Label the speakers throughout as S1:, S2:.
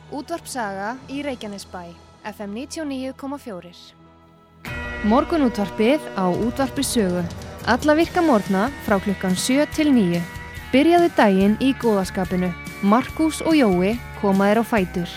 S1: Útvarp Saga í Reykjanesbæ, FM 99,4. Morgunútvarpið á Útvarpi Sögu. Alla virka morgna frá klukkan 7 til 9. Byrjaðu daginn í góðaskapinu. Markús og Jói koma þér á fætur.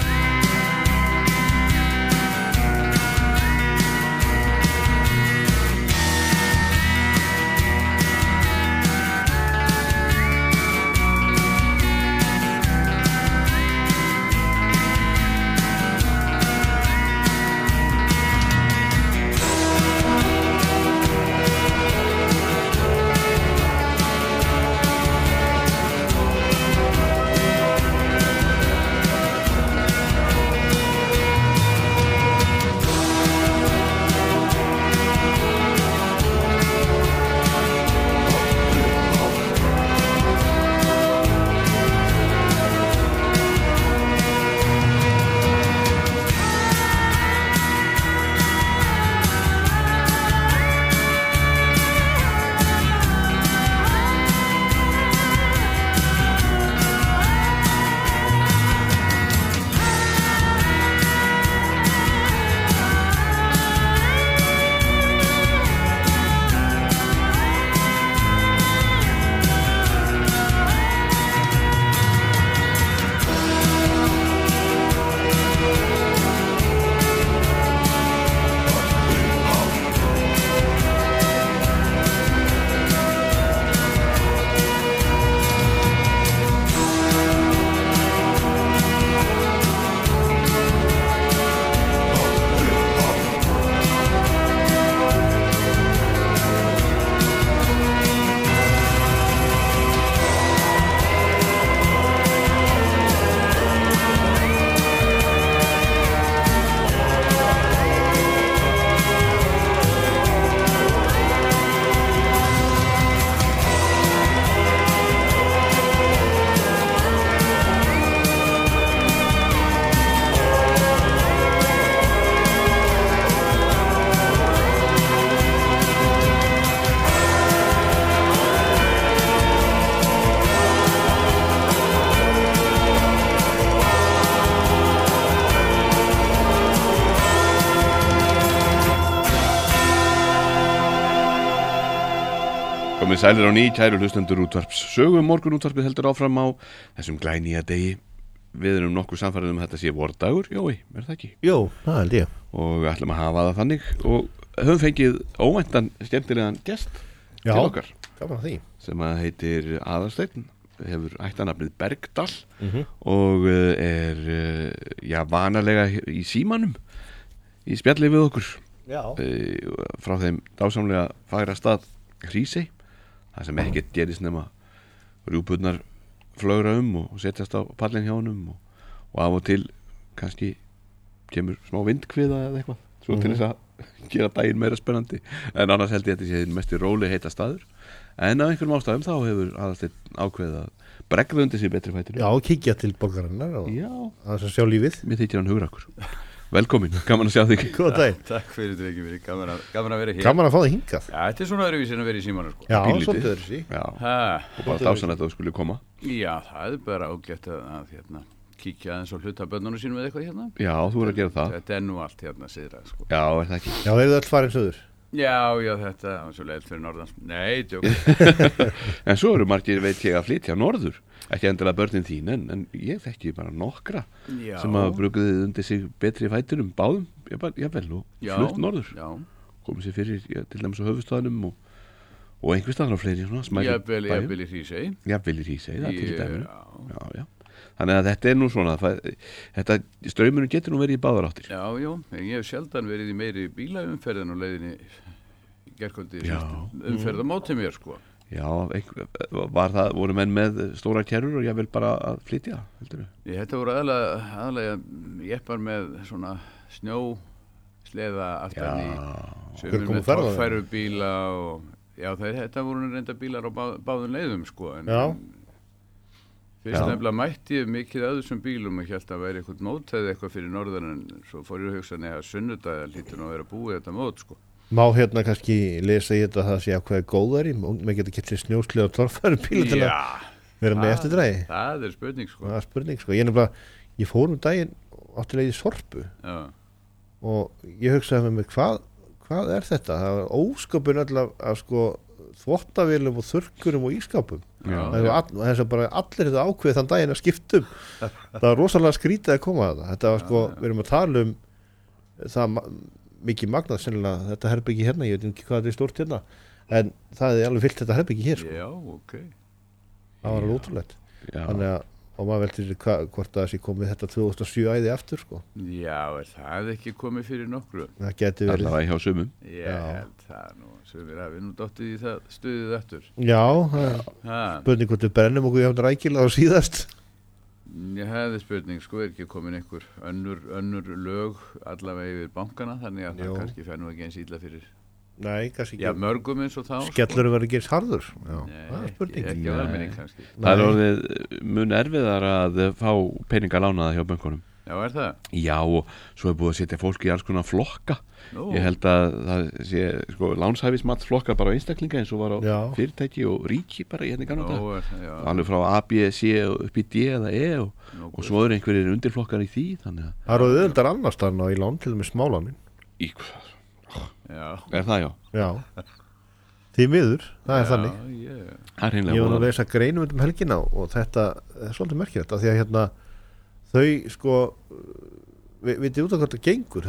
S2: Komið sælir á ný, kæru hlustendur Útvarps Sögu. Morgunútvarpið heldur áfram á þessum glænýja degi. Við erum nokkuð samfærið að þetta sé vordagur, Jói, er það ekki?
S3: Jó, það held ég.
S2: Og ætlum að hafa það þannig og höfum fengið óvæntan skemmtilegan gest til okkar.
S3: Gaman að því.
S2: Sem að heitir Aðalsteinn, hefur ættanafnið Bergdal og er vanalega í símanum í spjalli við okkur.
S3: Já.
S2: Frá þeim dásamlega fagra stað Hrísey. Það sem ekkert gerist nema rjúpurnar flögra og setjast á pallin hjá honum og af og til kannski kemur smá vindkviða eða eitthvað svo til þess að gera daginn meira spennandi, en annars held ég að þetta sé mest í róli heita staður, en af einhverjum ástæðum þá hefur Aðalsteinn ákveðið að bregða undir sig betri fætinu.
S3: Já, kíkja til borgarinnar og að sjá lífið.
S2: Mér þykir hann hugrakkur. Velkomin, gaman að sjá þig.
S3: Góða daginn.
S4: Takk fyrir þetta ekki verið, gaman að vera hér.
S3: Gaman að fá þig hingað.
S4: Já, þetta er svona öðruvísi en að vera í símanum sko.
S3: Já, svolítið öðruvísi.
S2: Já, og bara dásanlegt að þú skulle koma.
S4: Já, það er bara ágætt að kíkja aðeins á hlutabönnunum sínum eða eitthvað hérna.
S2: Já, þú er að gera það.
S4: Þetta er nú allt hérna siðra sko.
S2: Já, er það ekki?
S3: Já, eru þið öll farin söður?
S4: Já, þetta var svo leiðilegt fyrir norðans. Nei, djók.
S2: En svo eru margir, veit ég, að flytja norður. Ekki endilega börnin þín, en ég þekki bara nokkra sem að bruguði undir sig betri fætunum báðum, jafnvel, og flutt norður. Já. Komið sér fyrir, til dæmis á höfuðstaðnum og einhvers staðar á fleiri svona smæri bæjum.
S4: Jafnvel í Hrísey.
S2: Jafnvel í Hrísey, það til dæmis. Já. Þannig að þetta er nú svona, þetta straumurinn getur nú verið í báðar áttir.
S4: Já, ég hef sjaldan verið í meiri bílaumferðin og leiðinni gerkvöldi umferð á móti mér sko.
S2: Já, voru menn með stóra kerrur og ég vil bara að flytja, heldur þú?
S4: Þetta voru aðalega jeppar með svona snjósleða aftan í sömur með torfæru bíla og þetta voru reynda bílar á báðum leiðum sko. Fyrst nefnilega mætti ég mikið að þessum bílum og hélt að væri eitthvað mótæði eitthvað fyrir norðan, en svo fór ég að hugsa neða sunnudag hlýtur nú að vera búið þetta mót sko.
S3: Má hérna kannski lesa í þetta að það sé ákveða góðari, maður getur kett sér snjóslega og torfæru bíla til að vera með eftir drægi.
S4: Það spurning sko.
S3: Það spurning sko. Ég fór daginn áttilega í Sorpu og ég hugsaði með mig hvað er þetta? Það var ósköpun af sko þvottavélum og þurrkurum og ískápum. Þess að bara allir þetta ákveð þann daginn að skiptum. Það var rosalega skrítið að koma að þetta var sko, við erum að tala það mikið magnað sennilega þetta herbyggi hérna, ég veit ekki hvað þetta stórt hérna, en það alveg fyllt þetta herbyggi hér sko.
S4: Já, ok.
S3: Það var alveg ótrúlegt. Þannig að og maður veldur hvort það sé komið þetta 2007 æði aftur sko.
S4: Já, það ekki komið fyrir nokkru.
S3: Það geti verið.
S2: Allavega hjá sumum.
S4: Ég held það nú, sumir hafi nú dottið í það stuðið aftur.
S3: Já, spurning hvort við brennum okkur jafn rækilega á síðast.
S4: Ég hefði spurning, sko, ekki komin einhver önnur lög allavega yfir bankana, þannig að það kannski fær nú ekki eins illa fyrir.
S3: Nei, kannski ekki.
S4: Já, mörgum eins og þá.
S3: Skellur verður ekki eins harður. Já,
S4: það spurning. Ekki almenning kannski.
S2: Það orðið mun erfiðar að fá peninga lánaða hjá bönkunum.
S4: Já, það?
S2: Já, og svo búið að setja fólk í alls konar flokka. Ég held að það sé, sko, lánshæfismatsflokkar bara á einstaklinga eins og var á fyrirtæki og ríki bara í hérna ganna dag. Alveg frá A, B, C og upp í D eða E og svo eru einhverjir undirflokkar í því, þannig að
S3: það eru auðvitað annars þarna í lán til með smálánin.
S2: Já. Er það
S3: já því miður, það er þannig
S2: ég
S3: var að lesa greinum helgina og þetta er svolítið merkilegt af því að hérna þau sko vitið út af hvað þetta gengur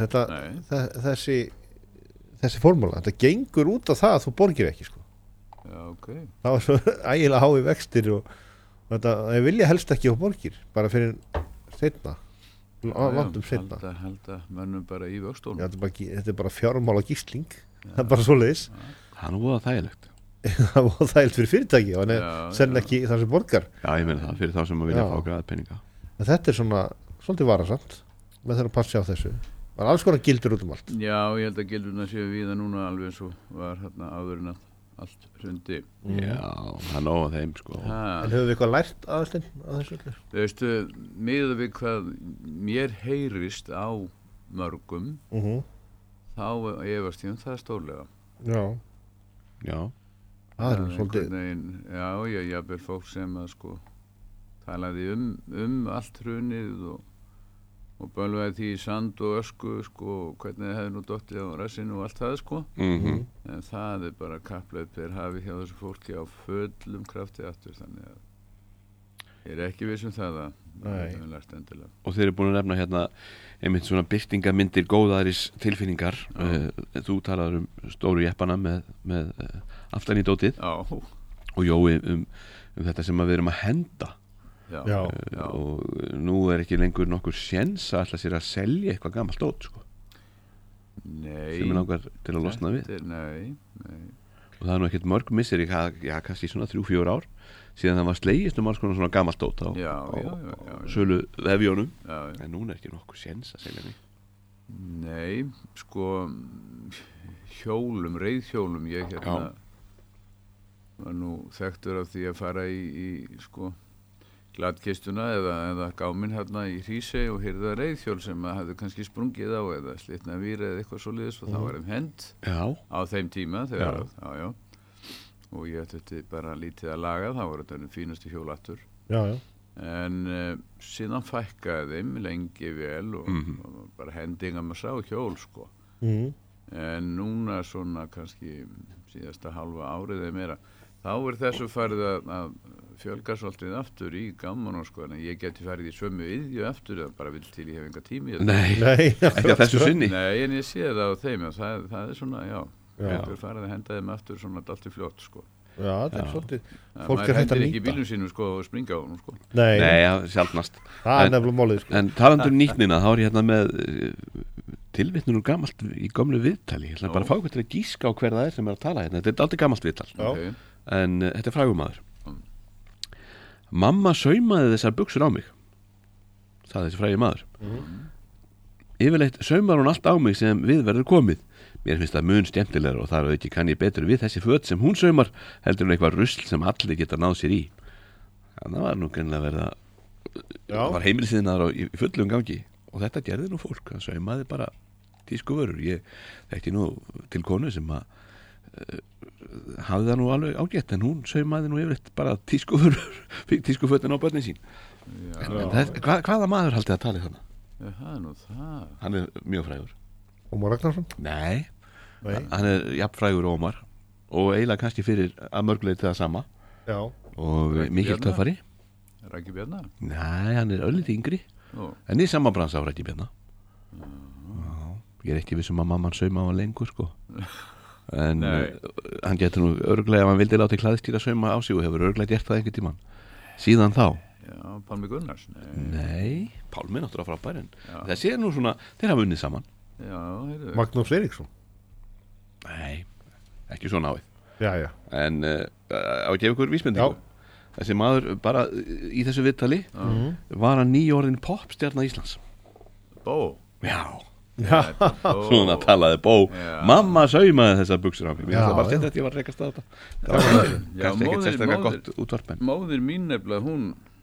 S3: þessi formúla, þetta gengur út af það að þú borgir ekki sko.
S4: Já, ok.
S3: Það var svo ægilega hái vextir og þetta, ég vilja helst ekki á borgir bara fyrir seinna vandum setna
S4: halda mönnum bara í vöxtónum.
S3: Þetta er bara fjármála gísling. Það er bara svoleiðis.
S2: Það er nú voða þægilegt.
S3: Það voða þægilegt fyrir fyrirtæki og senn ekki það sem borgar.
S2: Já, ég meina það fyrir þá sem að vilja fá græðpeninga.
S3: En þetta er svona svolítið varasamt með þeirra passi á þessu. Það er alls konar gildur út allt.
S4: Já, ég held að gildurna séu víða núna alveg eins og var hérna áður en allt hrundi.
S2: Já, það er nóg að þeim sko.
S3: En höfum við eitthvað lært aðeins á þessu öllu?
S4: Veistu, miðað við hvað mér heyrist á mörgum þá efast ég það stórlega.
S3: Já. Það er svolítið.
S4: Já, ég jafnvel fólk sem að sko talaði allt hrunið og bölvaði því í sand og ösku sko, hvernig það hefði nú dottið á rassinu og allt það sko. En það er bara kappleið þeir hafi hjá þessu fólki á fullum krafti aftur, þannig að ég er ekki viss það að við lært endilega.
S2: Og þeir eru búin að nefna hérna einmitt svona birtingamyndir góðaðris tilfinningar. Þú talaður stóru jeppana með aftan í dótið og Jói þetta sem við erum að henda.
S3: Já.
S2: Og nú er ekki lengur nokkur séns að ætla sér að selja eitthvað gamalt dót sko.
S4: Nei.
S2: Sem er langar til að losna við.
S4: Nei.
S2: Og það er nú ekkert mörg missir kannski svona 3-4 ár síðan það var slegist alls konar svona gamalt dót á sölu vefjónum. En núna er ekki nokkur séns að selja mig.
S4: Nei, sko reiðhjólum ég hérna var nú þekktur af því að fara í sko gladkistuna eða gáminn hérna í Hrísey og hyrða reiðhjól sem að hafði kannski sprungið á eða slitna vír eða eitthvað svoleiðis og þá var þeim hent á þeim tíma þegar og ég ætti bara lítið að laga, þá var þetta fínustu hjól aftur. En síðan fækkaði þeim lengi vel og bara hendinga maður sá hjól sko. En núna svona kannski síðasta halva árið eða meira þá þessu farið að fjölga svolítið aftur í gaman sko, en ég geti farið í sömu iðju aftur eða bara vil til ég hef enga tími
S2: Nei, ekki að þessu sinni.
S4: Nei, en ég sé það á þeim og það er svona, ég farið að henda þeim aftur svona allt í fljótt sko.
S3: Já, það er svolítið
S4: fólk er hægt að nýta. Ekki bílum sínum sko og springa á honum sko.
S2: Nei, sjaldnast.
S3: Það er nefnilega málið sko.
S2: En talandur nýtnina, þá er ég hérna með tilvitnur gamalt í gömlu viðtali. Ég ætla bara að fá eitthvað til að gíska á hver það er sem er að tala hérna. Þetta er aldrei gamalt viðtal. En þetta er frægumadur. Mamma saumaði þessar buxur á mig, sagði þessi frægi maður. Yfirleitt saumar hún allt á mig sem við verður komið. Mér finnst það mun skemmtilegra og þar að ekki kann ég betur við þessi föt sem hún saumar heldur en eitthvað rusl sem allir geta náð sér í. Það var nú greinlega verið að það var heimilisiðnaðar í fullum gangi og þetta gerði nú fólk, það saumaði bara tískuvörur. Ég þekkti nú til konu sem að hafði það nú alveg ágætt en hún saumaði nú yfirleitt bara tískufötin á börnin sín hvaða maður haldið að tala þannig?
S4: Það nú það.
S2: Hann mjög frægur.
S3: Ómar Ragnarsson?
S2: Nei. Hann jafn frægur Ómar og eiginlega kannski fyrir að mörguleiti það sama.
S3: Já.
S2: Og mikill töffari.
S4: Raggi Bjarnar?
S2: Nei, hann örlítið yngri. En í sama brans á Raggi Bjarnar. Ég ekki vissum að mamman sauma á lengur sko. En hann getur nú örglega ef hann vildi láta klæðstýra sauma á sig og hefur örglega gert það einhvern tímann. Síðan þá.
S4: Já, Pálmi Gunnars.
S2: Nei, Pálmi náttúrulega frábær en þessi nú svona, þeir hafa unnið saman.
S4: Já,
S3: Magnús Eiríksson?
S2: Nei, ekki svona ávið.
S3: Já.
S2: En á að gefa ykkur vísbendingu. Þessi maður bara í þessu viðtali var hann nýorðin popstjarna Íslands.
S4: Bó?
S2: Já. Svona talaði Bó. Mamma saumaði þessar buxur á mig. Mér finnst það bara að ég var að rekast að þetta. Það var kannski ekkert sérstaklega gott útvarp.
S4: Móðir mín nefnilega,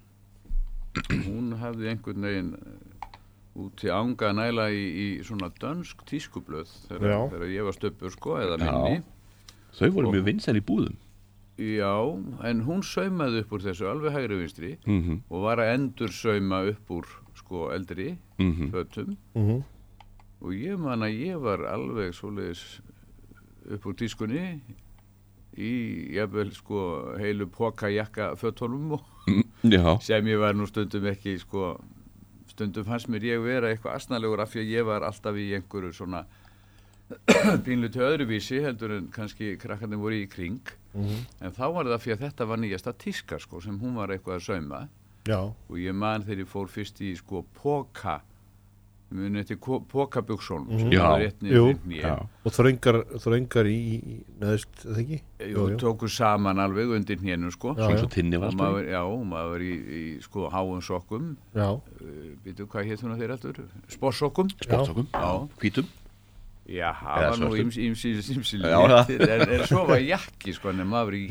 S4: hún hafði einhvern veginn út í anga að næla í svona dönsk tískublöð þegar ég var stöppur sko eða minni.
S2: Þau voru mjög vinsæl í búðum.
S4: Já, en hún saumaði upp úr þessu alveg hægri vinstri og var að endur sauma upp úr sko eldri fötum og ég man að ég var alveg svoleiðis upp úr tískunni í jafnvel sko heilu pokajakka fötunum sem ég var nú stundum ekki sko stundum fannst mér ég vera eitthvað asnalegur af því að ég var alltaf í einhverju svona pínlutu öðruvísi heldur en kannski krakkarnir voru í kring en þá var það fyrir að þetta var nýjasta tíska sko sem hún var eitthvað að sauma og ég man þegar ég fór fyrst í sko póka muni eftir pókabuxónum sem var rétt niður
S3: og þröngar í neðst það ekki?
S4: Jú, tóku saman alveg undir hnénu sko
S2: svo tinni var
S4: og maður í sko háum sokkum býtu hvað hétt hún að þeir allur? Sportsokkum,
S2: hvítum.
S4: Já, það var nú ýmsi litir en svo var jakki sko en maður í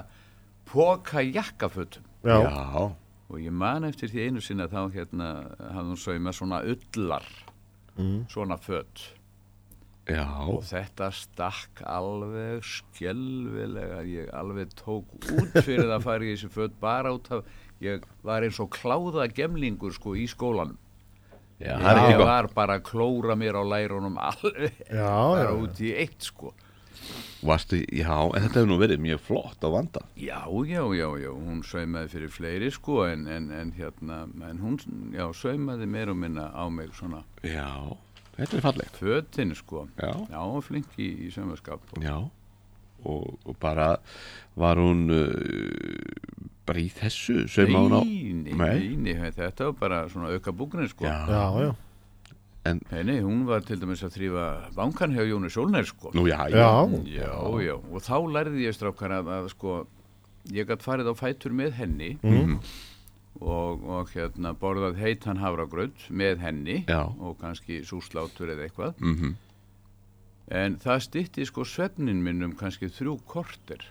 S4: póka jakkafötum og ég man eftir því einu sinni að þá hafði hún saumað svona ullar svona föt og þetta stakk alveg skelfilega ég alveg tók út fyrir það að fara í þessi föt bara út af ég var eins og kláða gemlingur sko í skólanum ég var bara að klóra mér á lærunum alveg bara út í eitt sko
S2: Varstu, en þetta hefur nú verið mjög flott á vanda.
S4: Já, hún saumaði fyrir fleiri sko en hún saumaði meir og minna á mig svona.
S2: Já, þetta er fallegt.
S4: Fötin sko, já flink í saumaskap.
S2: Já, og bara var hún bara í þessu sauma hún á?
S4: Nei, þetta var bara svona auka búgrinn sko.
S3: Já.
S4: Nei, hún var til dæmis að þrífa bankan hjá Jóni Sólnær sko.
S2: Nú, já,
S4: og þá lærði ég strákar að sko, ég gat farið á fætur með henni og borðað heitan havragraut með henni og kannski súrslátur eða eitthvað en það stytti sko svefnin minn kannski 3 korter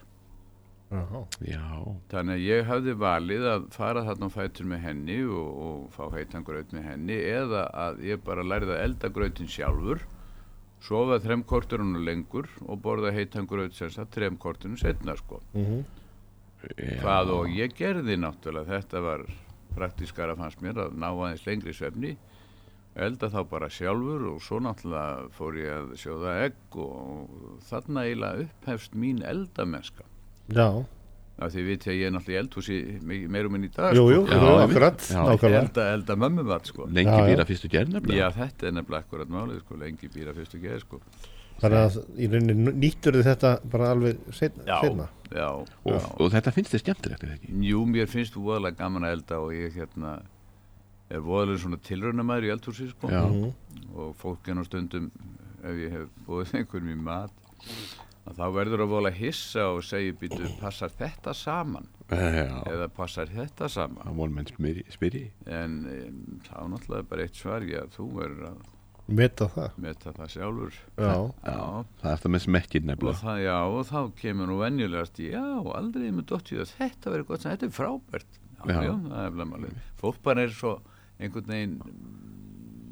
S4: þannig að ég hafði valið að fara þarna á fætur með henni og fá heitan graut með henni eða að ég bara lærði að elda grautin sjálfur sofa 3 korterunum lengur og borða heitan graut sem sagt 3 korterunum setna sko hvað og ég gerði náttúrulega þetta var praktískara fannst mér að ná aðeins lengri svefni elda þá bara sjálfur og svo náttúrulega fór ég að sjóða egg og þarna eiginlega upphefst mín eldamennska af því veit ég að ég er náttúrulega í eldhúsi meir og minn í dag
S3: Jú, akkurat
S4: elda mömmumat sko
S2: lengi býra fyrstu gerð nefnilega
S4: Já, þetta er nefnilega akkurat málið sko lengi býra fyrstu gerð sko
S3: Þannig að í rauninni nýttur þið þetta bara alveg seinna
S4: Já
S2: og þetta finnst þið skemmtilegt eða ekki?
S4: Jú, mér finnst þú voðalega gaman að elda og ég er voðalega svona tilraunamaður í eldhúsi sko og fólk er nú stundum ef ég hef búið einhverjum í mat þá verður að vola hissa og segja býtu, passar þetta saman eða passar þetta saman
S2: það voru menn spyri
S4: en þá náttúrulega bara eitt svar þú verður að
S3: meta
S4: það sjálfur
S2: það er það með smekkinn nefnilega
S4: og þá kemur nú venjulegast aldrei með dottið að þetta verður gott þetta er frábært það er blæmalið fólk bara er svo einhvern veginn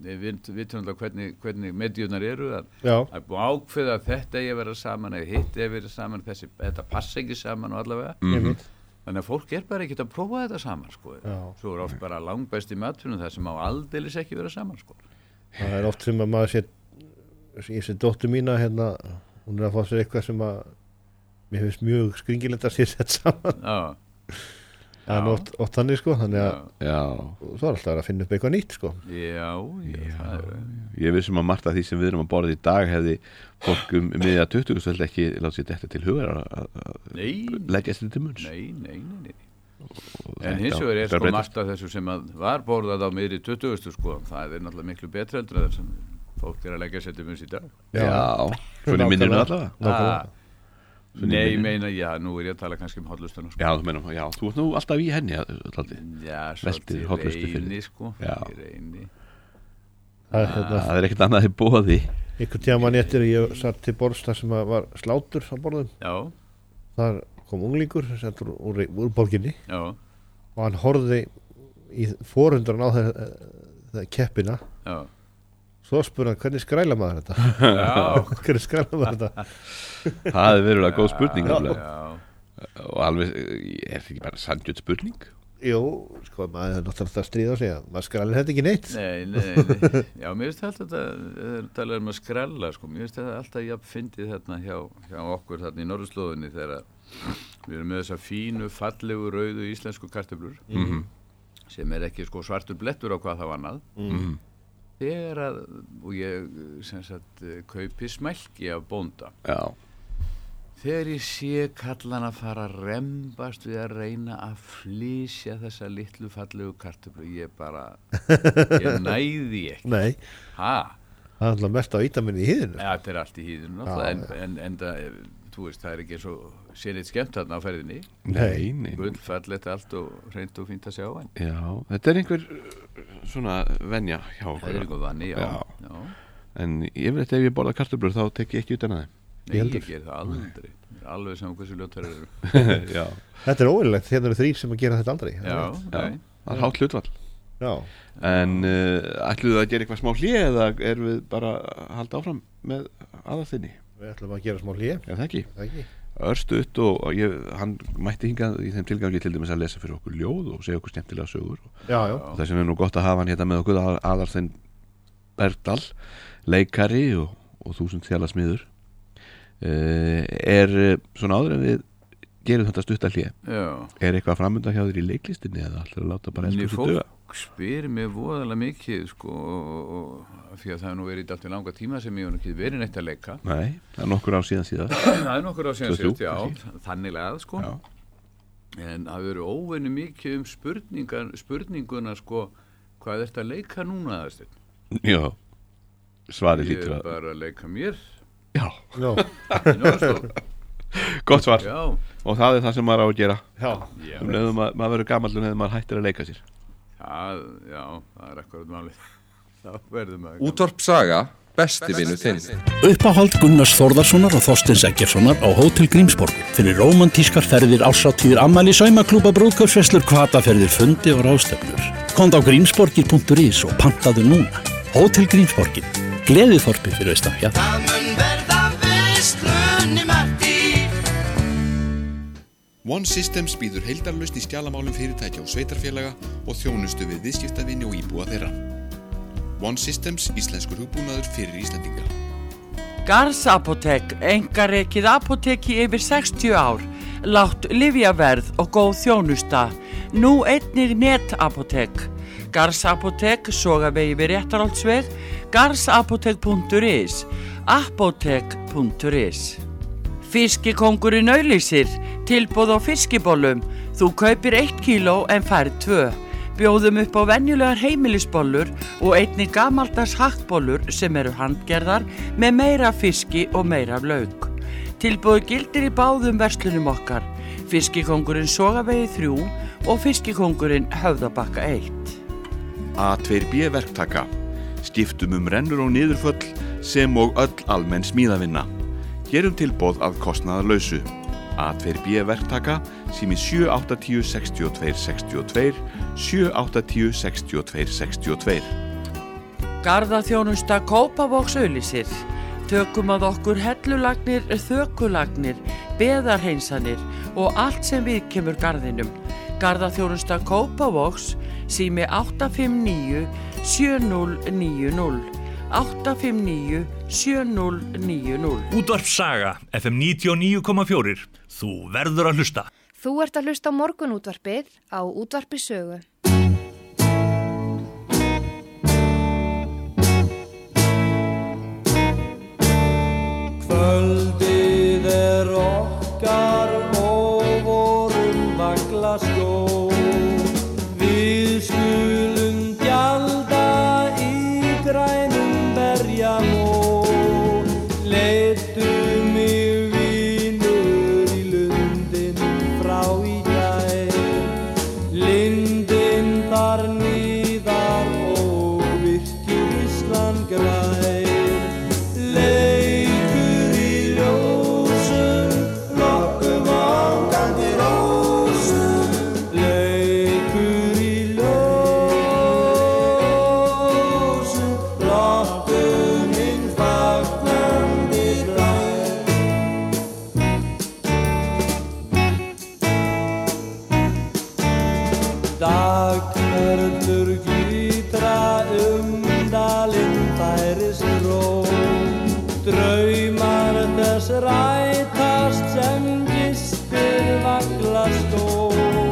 S4: við vitum alltaf hvernig medíunar eru að ákveða að þetta eigi að vera saman eða hitt eigi að vera saman, þetta passa ekki saman og allavega. Þannig að fólk bara ekkert að prófa þetta saman, sko. Svo oft bara langbæst í matfélum það sem á aldeilis ekki vera saman, sko.
S3: Það oft sem að maður ég sé dóttur mína hérna, hún að fá sér eitthvað sem að mér finnst mjög skringilegt að sé sett saman. Það oft þannig, sko, þannig að svo alltaf að finna upp eitthvað nýtt, sko.
S4: Já.
S2: Ég vissum að margt af því sem við erum að borða í dag hefði fólk miðja 20 ekki láta sér þetta til hugar að leggja sér til munns.
S4: Nei. En hins vegar sko margt af þessu sem að var borðað á miðri 20, sko, það náttúrulega miklu betra heldur en sem fólk að leggja sér til munns í dag.
S2: Já, svona minnir allavega.
S4: Nei, ég meina, nú ég að tala kannski hollustuna, sko.
S2: Já, þú ert nú alltaf í henni
S4: svolítið reyni, sko. Ég reyni.
S2: Það ekkert annað í boði.
S3: Einhvern tíma mann eftir ég satt til borðs þar sem var slátur á borðum. Þar kom unglingur úr borginni og hann horfði í forundan á það keppina. Svo spurði hann, hvernig skræla maður þetta? Hvernig skræla maður þetta?
S2: Það er verulega góð spurning. Og alveg, er þetta ekki bara sanngjörn spurning?
S3: Jú, sko, maður er náttúrulega að stríða og segja, maður skrælir þetta ekki neitt.
S4: Nei. Já, mér finnst alltaf þetta, talað að skræla, sko, mér finnst þetta alltaf jafn fyndið þarna hjá okkur þarna í norðurslóðinni þegar við erum með þessa fínu, fallegu, rauðu íslensku kartöflur sem ekki sko svartur blettur á hvað það var annað. Þegar að, og ég sem sagt kaupi smælki af bónda. Þegar ég sé kallan að fara að rembast við að reyna að flysja þessa litlu fallegu kartöflu, ég næði ekki.
S3: Nei. Það er alltaf mest á ítaminn í hýðinu.
S4: Ja, þetta er allt í hýðinu, en þú veist, það er ekki svo sérleitt skemmt þarna á ferðinni.
S2: Nei.
S4: Gullfallegt allt og hreint og fínt að sjá hann.
S2: Já, þetta er einhver svona venja hjá okkur.
S4: Það er einhver vanni, já.
S2: En yfirleitt ef ég borða kartöflur þá tek ég ekki utan að þeim.
S4: Nei, ég ger það aldrei. Alveg saman hversu ljótar eru.
S3: Þetta er óverulegt, hérna eru 3 sem að gera þetta aldrei.
S4: Já.
S2: Það er hátt hlutfall.
S3: Já.
S2: En ætluðu að gera eitthvað smá hlé eða erum við bara að halda áfram með aðalþinni?
S3: Við ætlum að gera smá hlé.
S2: Já, það ekki. Örstutt og hann mætti hingað í þeim tilgangi til dæmis að lesa fyrir okkur ljóð og segja okkur skemmtilega sögur.
S3: Já.
S2: Og þess vegna er nú gott að hafa hann hérna með okkur Aðalstein Bergdal, leikari og 1000 þjala smiður. Er svona áður en við gerum þetta stutta hlé. Er eitthvað framöndan hjá þér í leiklistinni eða ætlar að láta bara elsku þessu döga?
S4: Fólk spyr mig voðalega mikið, sko, því að það er nú verið alltaf langa tíma sem ég hef ekki verið neitt að leika.
S2: Nei, það er nokkur ár síðan.
S4: Það er nokkur ár síðan, já, þannig að, sko. Já. En það verið óvenju mikið spurninguna, sko, hvað er þetta að leika núna, Aðalsteinn?
S2: Já, svarið lítur
S4: að... Ég er bara að leika mér.
S2: Já. Gott svar. Já. Og það er það sem maður á að gera.
S4: Já.
S2: Maður verður gamall en maður hættir að leika sér.
S4: Já, það er akkurat málið. Þá verður maður.
S5: Útvarp Saga, besti vinur þinn.
S6: Uppáhald Gunnars Þórðarssonar og Þorsteins Eggertssonar á Hótel Grímsborg fyrir rómantískar ferðir, árshátíðir, afmæli, saumaklúbba, brúðkaupsveislur, hvataferðir, fundi og ráðstefnur. Komdu á grímsborgir.is og pantaðu núna. Hótel Grímsborgin, gleðiþorpið fyrir austan fjall.
S7: One Systems býður heildarlausn í skjalamálum fyrirtækja og sveitarfélaga og þjónustu við viðskiptavini og íbúa þeirra. One Systems, íslenskur hugbúnaður fyrir Íslendinga.
S8: Garðs Apótek, einkarekið apóteki yfir 60 ár, lágt lyfjaverð og góð þjónusta. Nú einnig netapótek. Garðs Apótek, Sogavegi við Réttarholtsveg, garðsapótek.is, apótek.is. Fiskikóngurinn auglýsir, tilboð á fiskibollum. Þú kaupir 1 kíló en færð 2. Bjóðum upp á venjulegar heimilisbollur og einnig gamaldags hakkbollur sem eru handgerðar með meira fiski og meira lauk. Tilboð gildir í báðum verslunum okkar. Fiskikóngurinn Sogavegi 3 og Fiskikóngurinn Höfðabakka 1.
S7: A2B verktaka. Skiptum rennur og niðurföll sem og öll almenn smíðavinna. Gerum tilboð að kostnaðarlausu. A2B verktaka, sími 780 62 62, 780 62 62.
S8: Garðaþjónusta Kópavogs auglýsir. Tökum að okkur hellulagnir, þökulagnir, beðarhreinsanir og allt sem viðkemur garðinum. Garðaþjónusta Kópavogs, sími 859 7090. 859 7090.
S9: Útvarp Saga, FM 99,4. Þú verður að hlusta.
S1: Þú ert að hlusta á morgunútvarpið á Útvarpi Sögu.
S10: Kvöldið okkar og vorum vagla skó. Við skulum gjalda í grænum berjamó. Leiddu mig vinur í lundin frá í gær. Lindin þar niðar og virkir Ísland grær. Draumar þess rætast sem gistir vagla stó.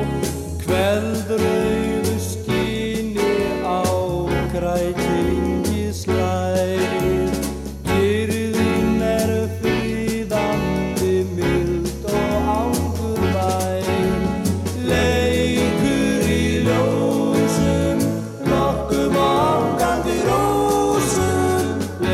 S10: Kveðrauðu skini á kræklingi slær. Kyrrðin friðandi, mild og angurvær. Leikur í ljósum, lokkum angandi rósum.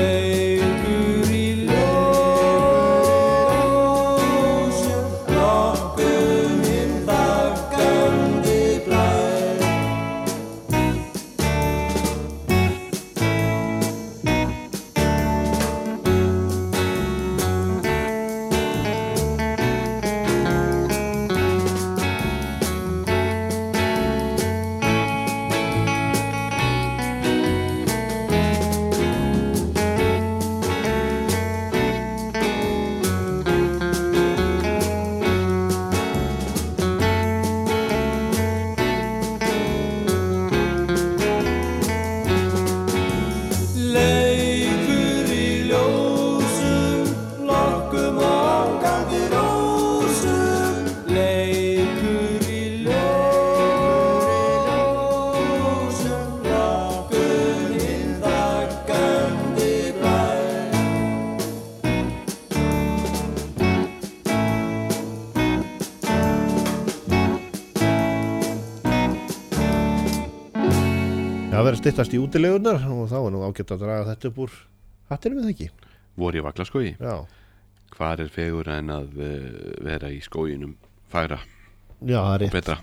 S3: Það verður styttast í útilegunar og þá nú ágætt að draga þetta upp úr hattinum, eða ekki?
S2: Voru í Vaglaskógi?
S3: Já.
S2: Hvar fegur en að vera í skóginum fagra?
S3: Já, það rétt.
S2: Og betra.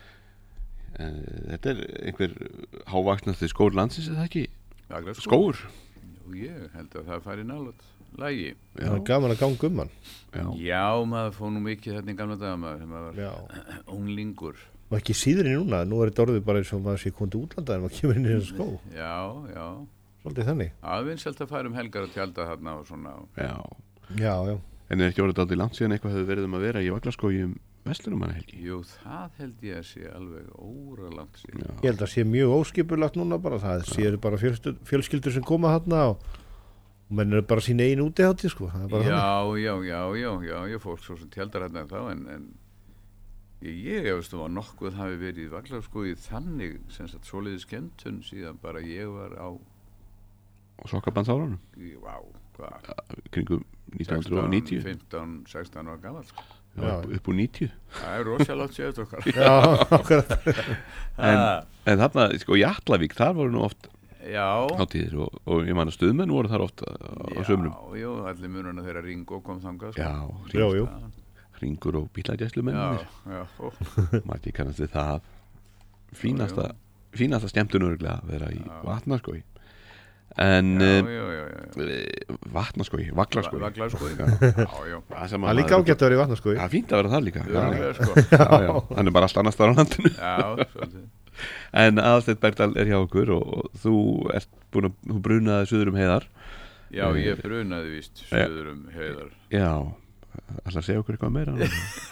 S2: Þetta einhver hávaksnasti skór landsins, eða ekki? Skógur?
S4: Jú, ég held að það færi nálægt lagi.
S3: Það gaman að ganga hann.
S4: Já, maður fór nú mikið þetta í gamla daga, maður var unglingur.
S3: Og ekki síðri núna, nú þetta orðið bara eins og maður sé komið til útlanda en maður kemur inn í þessu skó.
S4: Já.
S3: Svolítið þannig.
S4: Aðvinsselt að færa helgar að tjalda þarna og svona.
S3: Já.
S2: En ekki orðið aldrei langt síðan eitthvað hefur verið að vera í Vaglaskógi Vestlunumannahelgi?
S4: Jú, það held ég að sé alveg óralangt síðan.
S3: Ég held að sé mjög óskipulagt núna bara, það séu bara fjölskyldur sem koma þarna og menn eru bara sín einu útihátti, sko.
S4: Já, fólk svo sem tjaldar þarna þá, en ég veist að nokkuð hafi verið í Vaglaskógi þannig sem sagt svoleiði skemmtun síðan bara ég var á
S2: Sokkabandárunum?
S4: Já, hvað?
S2: Kringum 1990
S4: 15-16 ára gamall, sko.
S2: Já, upp úr 90.
S4: Það rosalátt séð okkar.
S3: Já, akkurat.
S2: En þarna, sko, í Atlavík, þar voru nú oft hátíðir og ég man að stuðmenn voru þar oft á sömrum.
S4: Já, allir munurna þegar Ringo kom þangað,
S2: sko.
S3: Já.
S2: Ringur og bílagæslumennir. Margir kannast við það. Fínasta skemmtun örgulega að vera í Vatnaskógi. En Vatnaskógi, Vaglaskógi.
S3: Það er líka ágætt að vera í Vatnaskógi.
S2: Það er fínt að vera það líka. Það er bara allt annars þar á landinu. En Aðalsteinn Bergdal hjá okkur og þú brunaði suður heiðar.
S4: Já, ég brunaði víst suður heiðar.
S2: Já, ætlar að segja okkur eitthvað meira?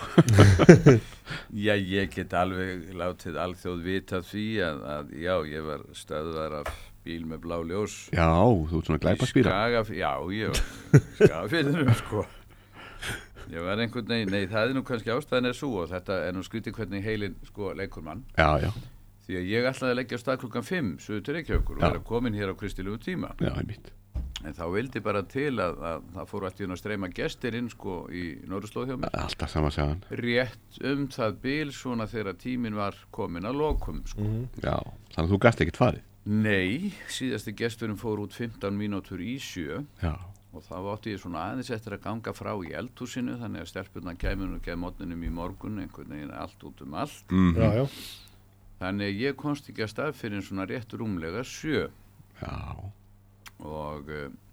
S4: Já, ég get alveg látið alþjóð vita því að já, ég var stöðvar af bíl með blá ljós.
S2: Já, þú ert svona glæpaspíra.
S4: Já, Skagafirðinum sko. Ég var einhvern veginn, nei, það nú kannski ástæðan svo og þetta nú skrítið hvernig heilin sko leikur mann.
S2: Já.
S4: Því að ég ætlaði að leggja á stað klukkan 5 suður til Reykjavíkur og vera komin hér á kristilegu tíma.
S2: Já, einmitt.
S4: En þá vildi bara til að það fóru allt í að streyma gestir inn sko í Norðurslóð hjá mér.
S2: Alltaf sama sagan.
S4: Rétt það bil svona þegar tíminn var komin að lokum sko.
S2: Já, þannig að þú gast ekkert farið.
S4: Nei, síðasti gesturinn fór út 15 mínútur í 7. Já. Og þá átti ég svona aðeins eftir að ganga frá í eldhúsinu þannig að stelpurnar kæmur og gæði mótninum í morgun einhvern veginn allt út allt.
S3: Já.
S4: Þannig ég komst ekki að stað fyrir svona rétt rúmlega 7.
S2: Já.
S4: Og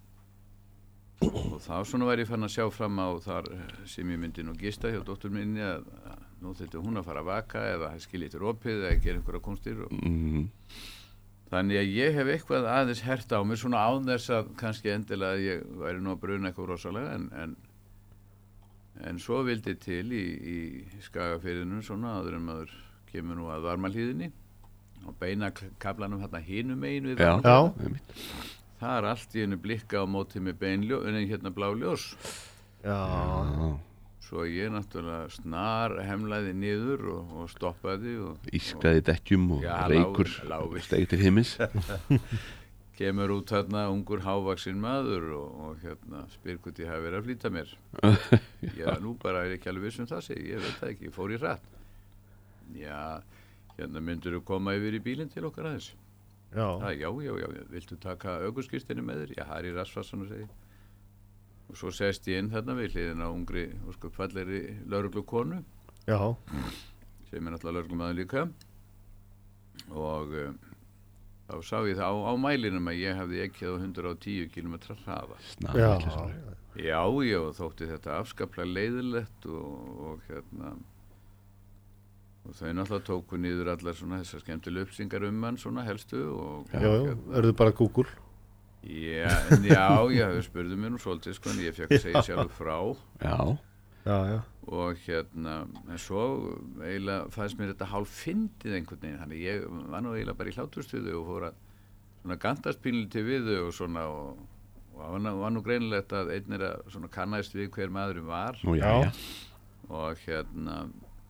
S4: þá svona var ég fann að sjá fram á þar sem ég myndi nú gista hjá dóttur minni að nú þetta hún að fara að vaka eða skilja eitthvað opið eða gera einhverja kunstir þannig að ég hef eitthvað aðeins hert á mér svona án þess að kannski endilega ég væri nú að bruna eitthvað rosalega en svo vildi til í Skagafirðinum svona áður maður kemur nú að Varmahlíðinni og beina kaflanum hérna hinum megin við Varmahlíðinni. Það allt í einu blikka á móti með hérna blá ljós.
S2: Já.
S4: Svo ég náttúrulega snar hemlaði niður og stoppaði
S2: ískraði dekkjum og reykur steig til himins.
S4: Kemur út hérna ungur hávaxinn maður og hérna spyr hvort ég hafi verið að flýta mér. Já, nú bara ekki alveg viss það segi, ég veit það ekki, ég fór í hratt. Já, hérna myndur þú koma yfir í bílinn til okkar aðeins. Já, viltu taka ökuskírteini með þér? Já, það í rassfassan og segi og svo sest ég inn þarna við hliðina á ungri og sko fallegri lögreglukonu sem náttúrulega lögreglumaður líka og þá sá ég það á mælinum að ég hafði ekkið á 110 km hraða. Já, þótti þetta afskaplega leiðilegt og hérna og þau náttúrulega tóku niður allar svona þessar skemmtilega uppsingar mann svona helstu og
S3: eru þið bara Google?
S4: Já, þau spurðu mér nú svolítið sko en ég fekk að segja sjálf frá.
S3: Já.
S4: Og hérna en svo eiginlega fannst mér þetta hálf fyndið einhvern veginn þannig ég var nú eiginlega bara í hláturstuðu og fór að svona gantast pínlítið við þau og svona og var nú greinilegt að einn að svona kannaðist við hver maðurinn var. Og hérna